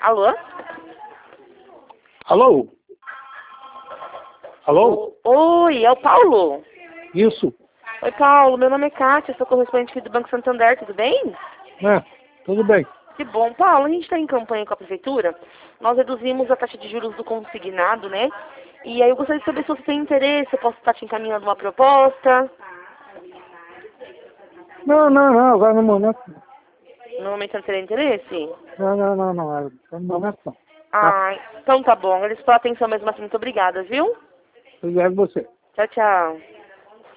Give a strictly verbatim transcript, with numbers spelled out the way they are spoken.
Alô? Alô? Alô? O- Oi, é o Paulo? Isso? Oi, Paulo, meu nome é Kátia, sou correspondente aqui do Banco Santander, tudo bem? É, tudo bem. Que bom. Paulo, a gente está em campanha com a prefeitura, nós reduzimos a taxa de juros do consignado, né? E aí eu gostaria de saber se você tem interesse, eu posso estar te encaminhando uma proposta. Não, não, não, agora no momento. No momento você não teria interesse? Não, não, não, não, agora no momento não. Ah, então tá bom. Eles pela atenção mesmo assim, muito obrigada, viu? Obrigado a você. Tchau, tchau.